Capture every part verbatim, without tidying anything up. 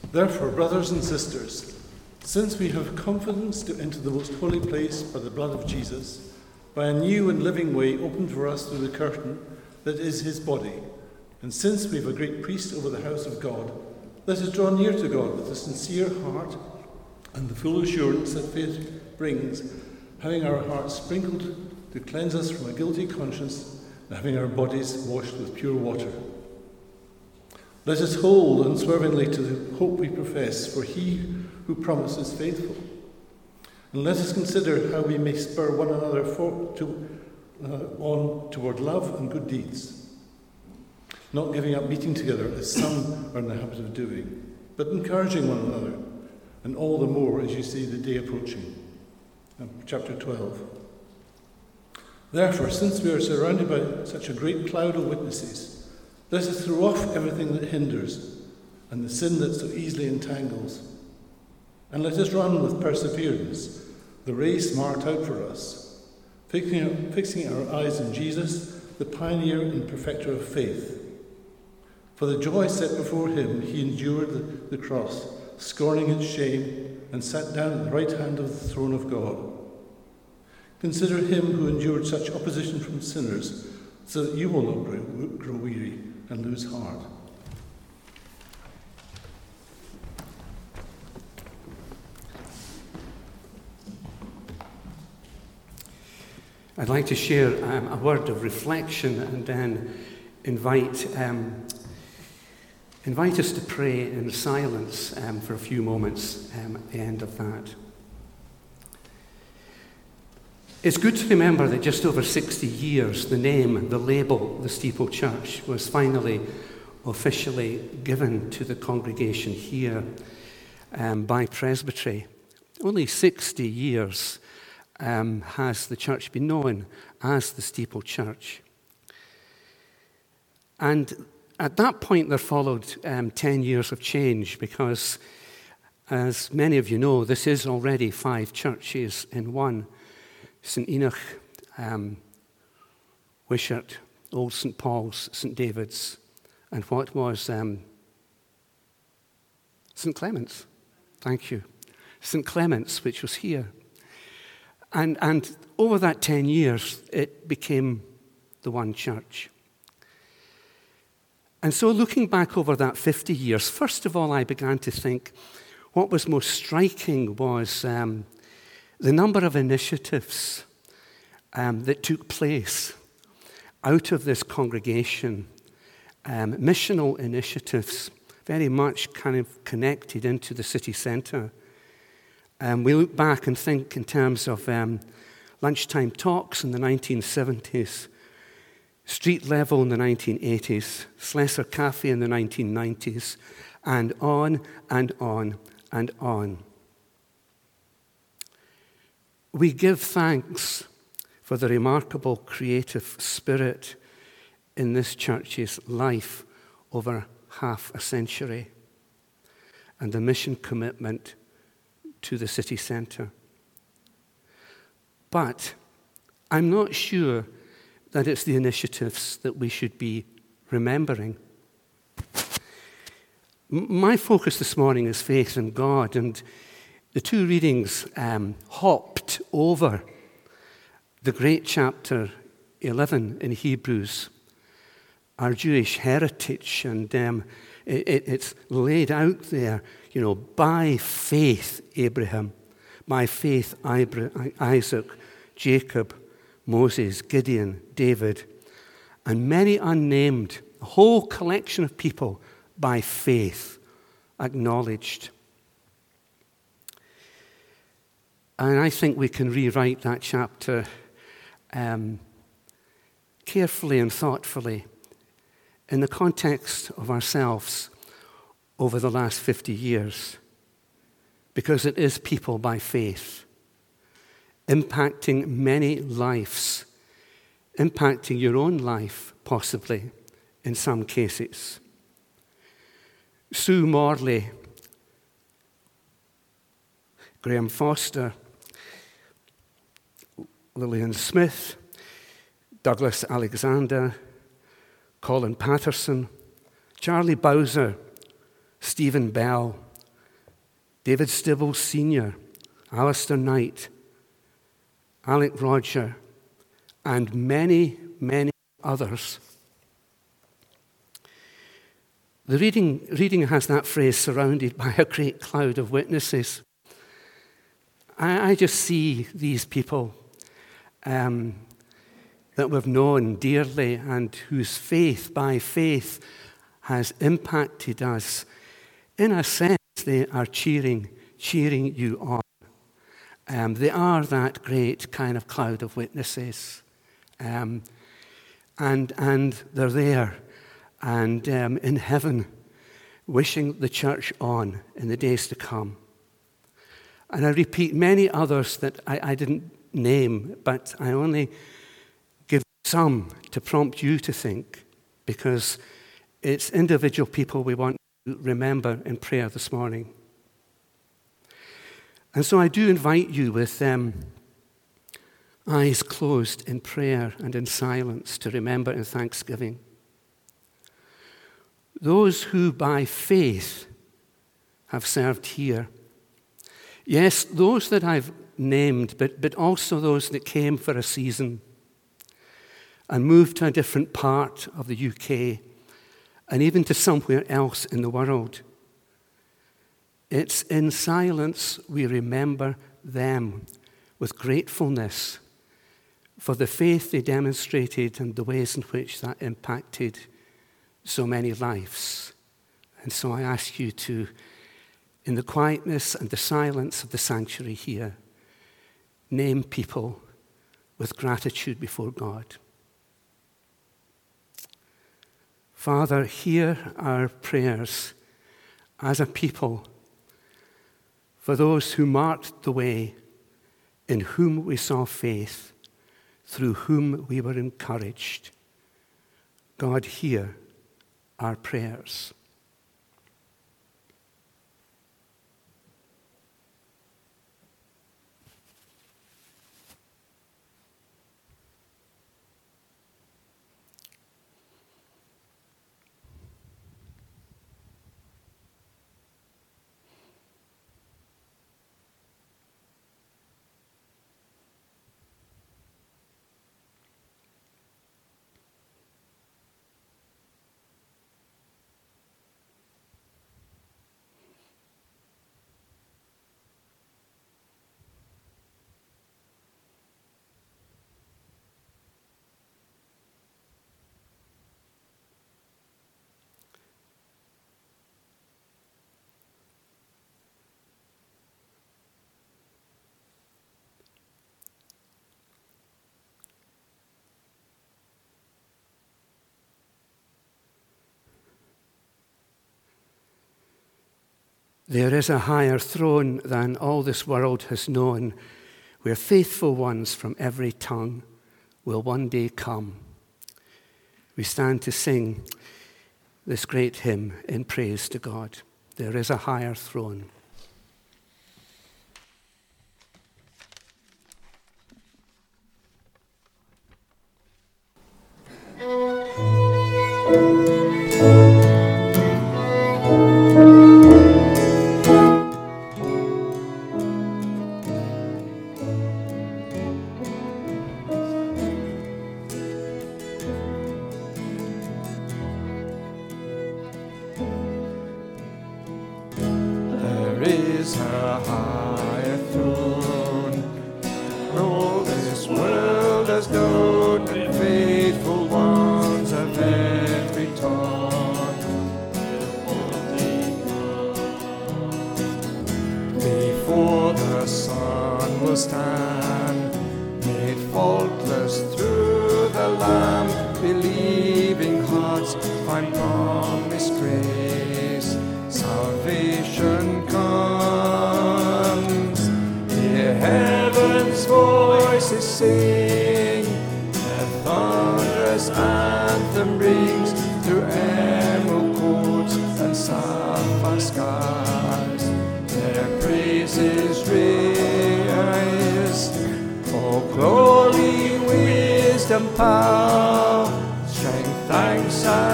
Therefore, brothers and sisters, since we have confidence to enter the most holy place by the blood of Jesus, by a new and living way opened for us through the curtain that is his body, and since we have a great priest over the house of God, let us draw near to God with a sincere heart and the full assurance that faith brings, having our hearts sprinkled to cleanse us from a guilty conscience, and having our bodies washed with pure water. Let us hold unswervingly to the hope we profess, for he who promises faithful. And let us consider how we may spur one another for, to, uh, on toward love and good deeds, not giving up meeting together as some are in the habit of doing, but encouraging one another, and all the more as you see the day approaching. Um, chapter twelve. Therefore, since we are surrounded by such a great cloud of witnesses, let us throw off everything that hinders and the sin that so easily entangles, and let us run with perseverance the race marked out for us, fixing our, fixing our eyes on Jesus, the pioneer and perfecter of faith. For the joy set before him, he endured the, the cross, scorning its shame, and sat down at the right hand of the throne of God. Consider him who endured such opposition from sinners, so that you will not grow, grow weary and lose heart. I'd like to share um, a word of reflection and then invite um, invite us to pray in silence um, for a few moments um, at the end of that. It's good to remember that just over sixty years, the name, the label, the Steeple Church, was finally officially given to the congregation here um, by Presbytery. Only sixty years um, has the church been known as the Steeple Church. And at that point, there followed um, ten years of change because, as many of you know, this is already five churches in one. Saint Enoch, um, Wishart, Old Saint Paul's, Saint David's, and what was um, Saint Clement's. Thank you. Saint Clement's, which was here. And, and over that ten years, it became the one church. And so looking back over that fifty years, first of all, I began to think what was most striking was um, the number of initiatives um, that took place out of this congregation, um, missional initiatives, very much kind of connected into the city centre. Um, we look back and think in terms of um, lunchtime talks in the nineteen seventies, street level in the nineteen eighties, Slessor Cafe in the nineteen nineties, and on and on and on. We give thanks for the remarkable creative spirit in this church's life over half a century and the mission commitment to the city centre. But I'm not sure that it's the initiatives that we should be remembering. My focus this morning is faith in God, and the two readings um, hopped over the great chapter eleven in Hebrews, our Jewish heritage, and um, it, it, it's laid out there, you know, by faith Abraham, by faith Isaac, Jacob, Moses, Gideon, David, and many unnamed, a whole collection of people by faith acknowledged. And I think we can rewrite that chapter um, carefully and thoughtfully in the context of ourselves over the last fifty years, because it is people by faith impacting many lives, impacting your own life, possibly, in some cases. Sue Morley, Graham Foster, Lillian Smith, Douglas Alexander, Colin Patterson, Charlie Bowser, Stephen Bell, David Stibble Senior, Alistair Knight, Alec Roger, and many, many others. The reading, reading has that phrase, surrounded by a great cloud of witnesses. I, I just see these people um, that we've known dearly and whose faith by faith has impacted us. In a sense, they are cheering, cheering you on. Um, they are that great kind of cloud of witnesses. Um, and, and they're there and um, in heaven, wishing the church on in the days to come. And I repeat many others that I, I didn't name, but I only give some to prompt you to think, because it's individual people we want to remember in prayer this morning. And so I do invite you with um, eyes closed in prayer and in silence to remember in thanksgiving those who by faith have served here. Yes, those that I've named, but, but also those that came for a season and moved to a different part of the U K and even to somewhere else in the world. It's in silence we remember them with gratefulness for the faith they demonstrated and the ways in which that impacted so many lives. And so I ask you to, in the quietness and the silence of the sanctuary here, name people with gratitude before God. Father, hear our prayers as a people for those who marked the way, in whom we saw faith, through whom we were encouraged. God, hear our prayers. There is a higher throne than all this world has known, where faithful ones from every tongue will one day come. We stand to sing this great hymn in praise to God. There is a higher throne.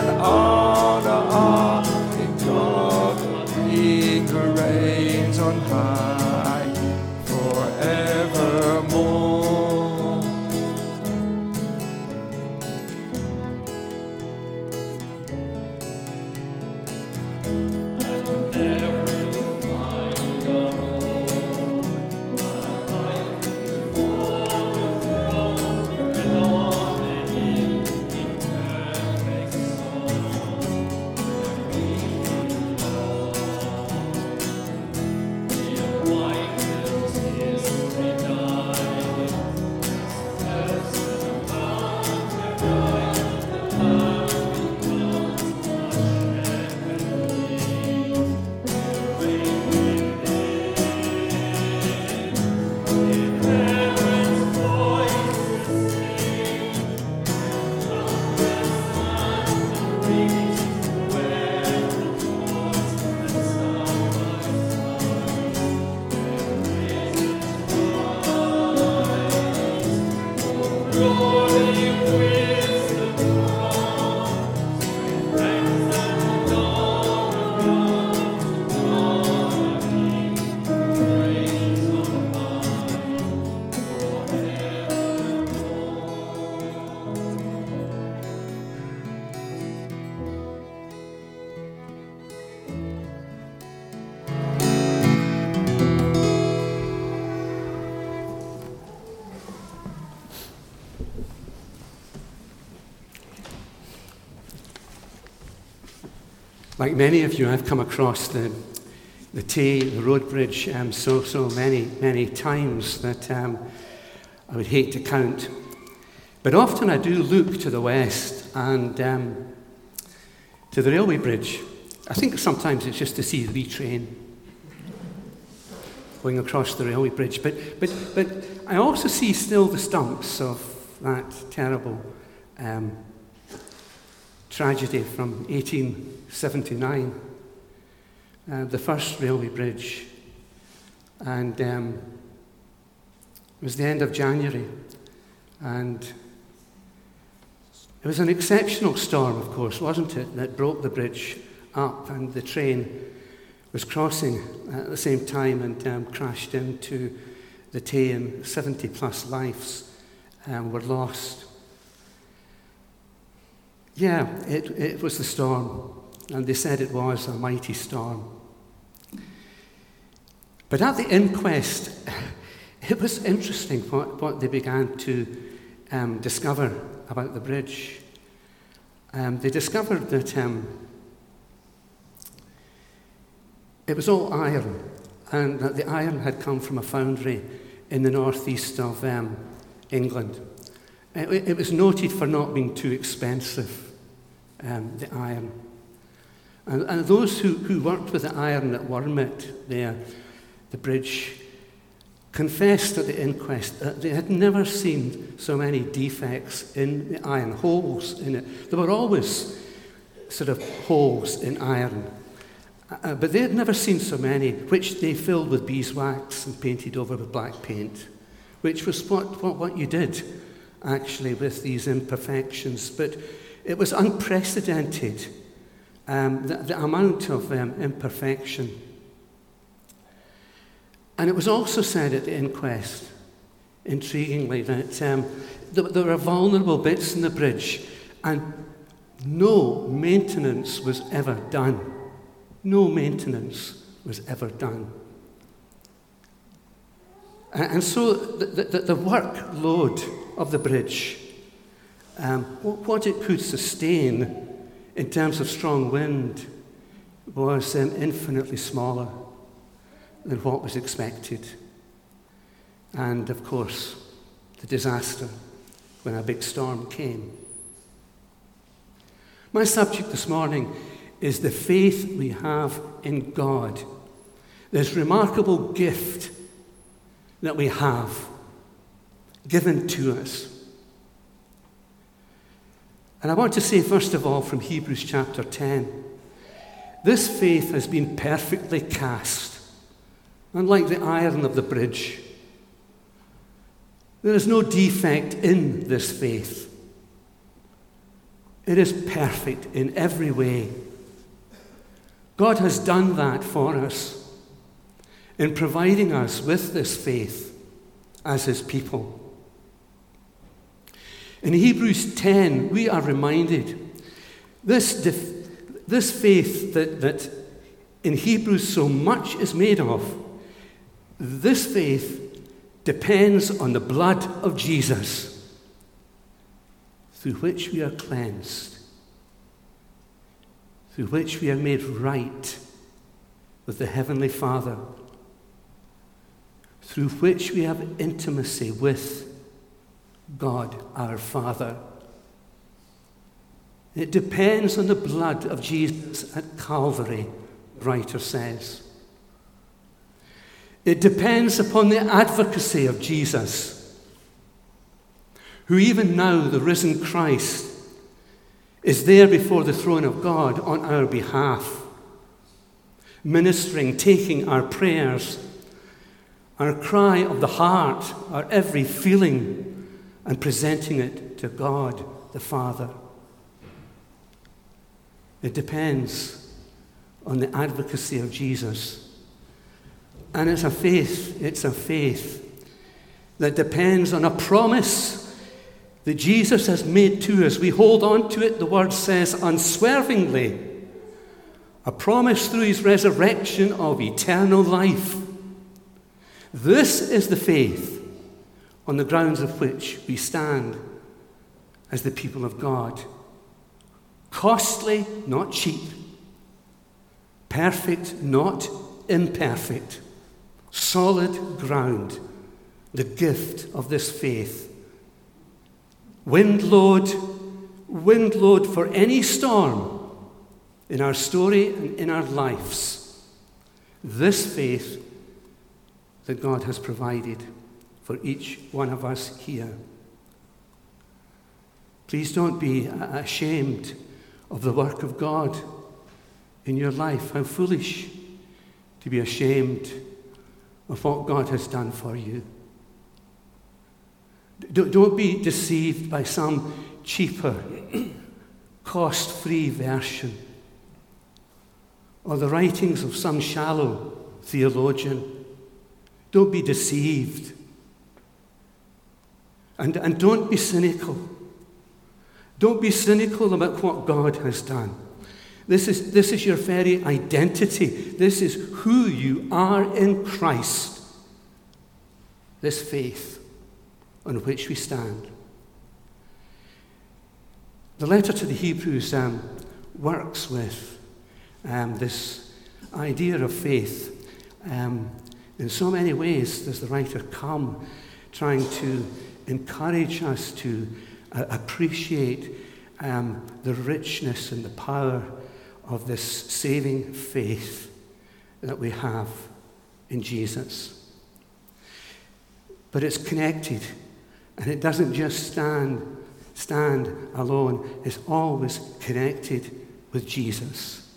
On Like many of you, I've come across the, the Tay, the road bridge, um, so, so many, many times that um, I would hate to count. But often I do look to the west and um, to the railway bridge. I think sometimes it's just to see the wee train going across the railway bridge. But, but, but I also see still the stumps of that terrible um, tragedy from eighteen seventy-nine, uh, the first railway bridge. And um, it was the end of January, and it was an exceptional storm, of course, wasn't it, that broke the bridge up, and the train was crossing at the same time and um, crashed into the Tay, and seventy plus lives um, were lost. Yeah, it, it was the storm, and they said it was a mighty storm. But at the inquest, it was interesting what, what they began to um, discover about the bridge. Um, they discovered that um, it was all iron, and that the iron had come from a foundry in the northeast of um, England. It, it was noted for not being too expensive. Um, the iron. And, and those who, who worked with the iron at Wormit, there, the bridge, confessed at the inquest that they had never seen so many defects in the iron, holes in it. There were always sort of holes in iron, uh, but they had never seen so many, which they filled with beeswax and painted over with black paint, which was what, what, what you did, actually, with these imperfections. But it was unprecedented, um, the, the amount of um, imperfection. And it was also said at the inquest, intriguingly, that um, th- there were vulnerable bits in the bridge, and no maintenance was ever done. No maintenance was ever done. And, and so the, the, the workload of the bridge, Um, what it could sustain in terms of strong wind was um, infinitely smaller than what was expected. And of course, the disaster when a big storm came. My subject this morning is the faith we have in God, this remarkable gift that we have given to us. And I want to say, first of all, from Hebrews chapter ten, this faith has been perfectly cast, unlike the iron of the bridge. There is no defect in this faith. It is perfect in every way. God has done that for us in providing us with this faith as his people. In Hebrews ten, we are reminded this, def- this faith that, that in Hebrews so much is made of, this faith depends on the blood of Jesus, through which we are cleansed, through which we are made right with the Heavenly Father, through which we have intimacy with God our Father. It depends on the blood of Jesus at Calvary, the writer says. It depends upon the advocacy of Jesus, who even now, the risen Christ, is there before the throne of God on our behalf, ministering, taking our prayers, our cry of the heart, our every feeling, and presenting it to God the Father. It depends on the advocacy of Jesus. And it's a faith, it's a faith that depends on a promise that Jesus has made to us. We hold on to it, the word says, unswervingly. A promise through his resurrection of eternal life. This is the faith on the grounds of which we stand as the people of God. Costly, not cheap. Perfect, not imperfect. Solid ground. The gift of this faith. Windload, windload for any storm in our story and in our lives. This faith that God has provided for each one of us here. Please don't be ashamed of the work of God in your life. How foolish to be ashamed of what God has done for you. Don't be deceived by some cheaper, cost-free version or the writings of some shallow theologian. Don't be deceived. And, and don't be cynical. Don't be cynical about what God has done. This is, this is your very identity. This is who you are in Christ. This faith on which we stand. The letter to the Hebrews um, works with um, this idea of faith. Um, in so many ways does the writer come trying to encourage us to uh, appreciate um, the richness and the power of this saving faith that we have in Jesus. But it's connected. And it doesn't just stand, stand alone. It's always connected with Jesus.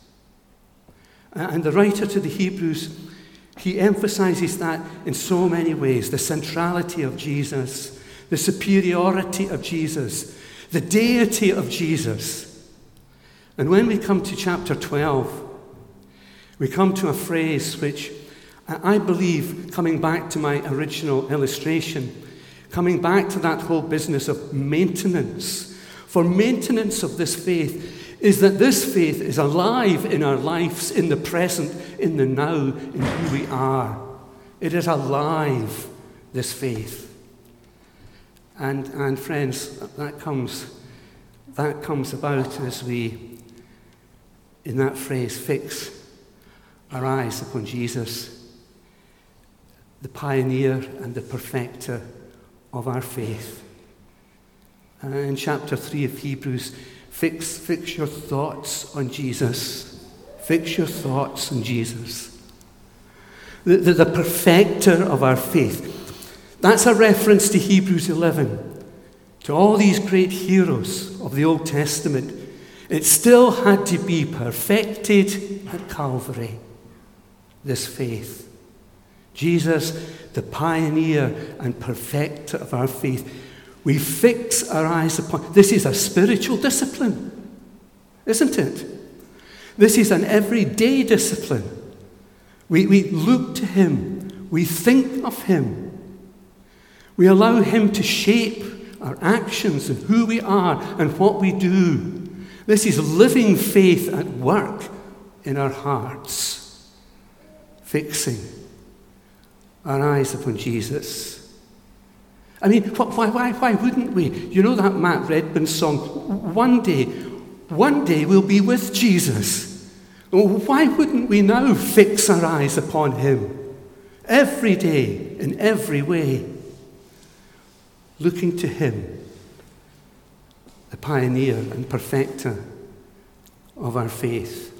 And the writer to the Hebrews, he emphasizes that in so many ways. The centrality of Jesus, the superiority of Jesus, the deity of Jesus. And when we come to chapter twelve, we come to a phrase which I believe, coming back to my original illustration, coming back to that whole business of maintenance. For maintenance of this faith is that this faith is alive in our lives, in the present, in the now, in who we are. It is alive, this faith. And, and friends, that comes, that comes about as we, in that phrase, fix our eyes upon Jesus, the pioneer and the perfecter of our faith. And in chapter three of Hebrews, fix, fix your thoughts on Jesus. Fix your thoughts on Jesus. The, the, the perfecter of our faith. That's a reference to Hebrews eleven, to all these great heroes of the Old Testament. It still had to be perfected at Calvary, this faith. Jesus, the pioneer and perfecter of our faith. We fix our eyes upon. This is a spiritual discipline, isn't it? This is an everyday discipline. We, we look to him. We think of him. We allow him to shape our actions and who we are and what we do. This is living faith at work in our hearts. Fixing our eyes upon Jesus. I mean, why, why, why wouldn't we? You know that Matt Redman song, One Day, one day we'll be with Jesus. Why wouldn't we now fix our eyes upon him? Every day, in every way. Looking to him, the pioneer and perfecter of our faith.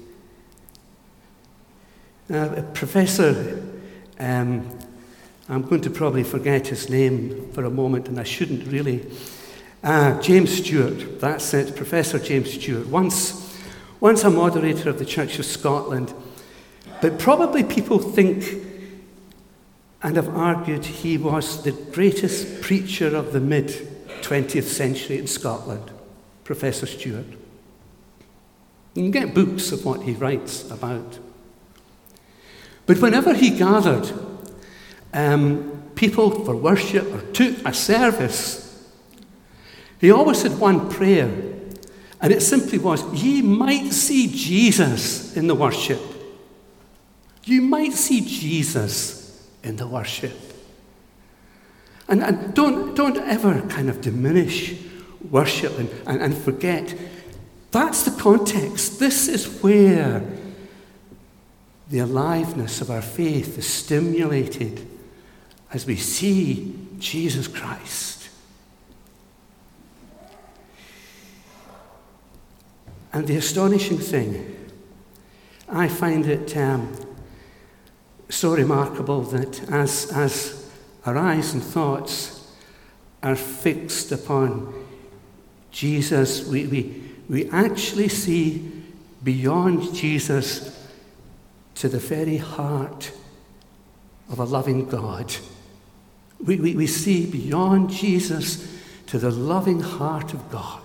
Now, Professor... Um, I'm going to probably forget his name for a moment, and I shouldn't really. Uh, James Stewart, that's it, Professor James Stewart. Once, once a moderator of the Church of Scotland, but probably people think and have argued he was the greatest preacher of the mid twentieth century in Scotland, Professor Stewart. You can get books of what he writes about. But whenever he gathered um, people for worship or took a service, he always had one prayer, and it simply was, ye might see Jesus in the worship. You might see Jesus in the worship. And, and don't, don't ever kind of diminish worship and, and, and forget. That's the context. This is where the aliveness of our faith is stimulated as we see Jesus Christ. And the astonishing thing, I find it um, so remarkable that as, as our eyes and thoughts are fixed upon Jesus, we, we, we actually see beyond Jesus to the very heart of a loving God. We, we, we see beyond Jesus to the loving heart of God.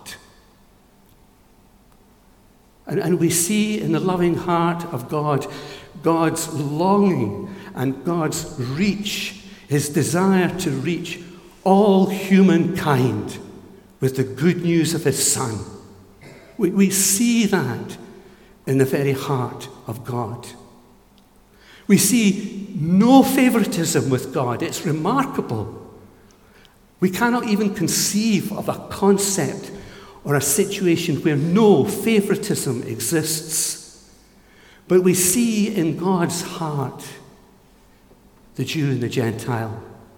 And, and we see in the loving heart of God, God's longing and God's reach, his desire to reach all humankind with the good news of his Son. We, we see that in the very heart of God. We see no favoritism with God. It's remarkable. We cannot even conceive of a concept or a situation where no favoritism exists. But we see in God's heart the Jew and the Gentile,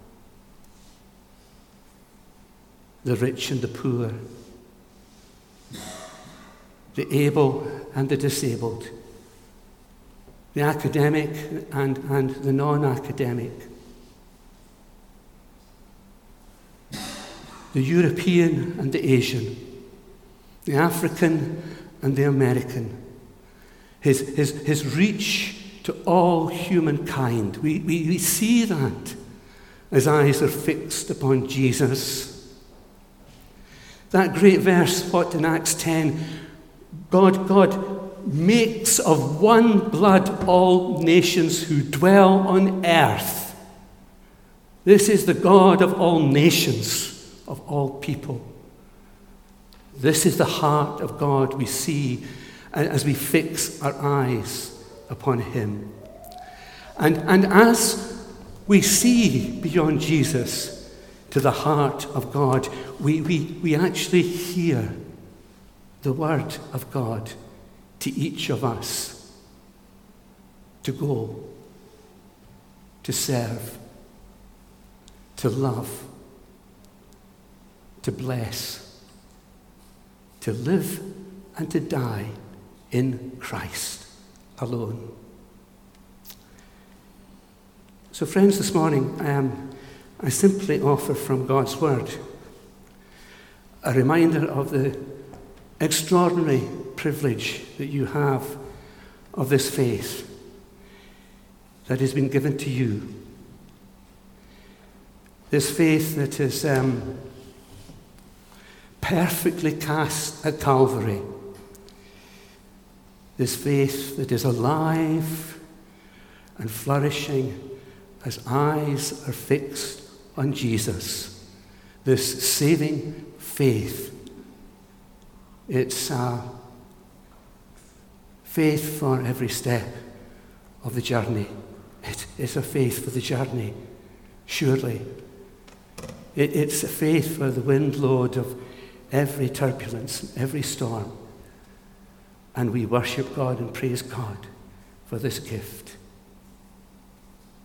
the rich and the poor, the able and the disabled, the academic and, and the non-academic, the European and the Asian, the African and the American, his, his, his reach to all humankind. We, we, we see that as eyes are fixed upon Jesus. That great verse, what in Acts ten, God, God makes of one blood all nations who dwell on earth. This is the God of all nations, of all people. This is the heart of God we see as we fix our eyes upon him. And, and as we see beyond Jesus to the heart of God, we, we, we actually hear the word of God to each of us to go, to serve, to love, to bless, to live and to die in Christ alone. So friends, this morning um, I simply offer from God's word a reminder of the extraordinary privilege that you have of this faith that has been given to you. This faith that is um, perfectly cast at Calvary. This faith that is alive and flourishing as eyes are fixed on Jesus. This saving faith. It's uh, faith for every step of the journey. It, it's a faith for the journey, surely. It, it's a faith for the windload of every turbulence, every storm. And we worship God and praise God for this gift.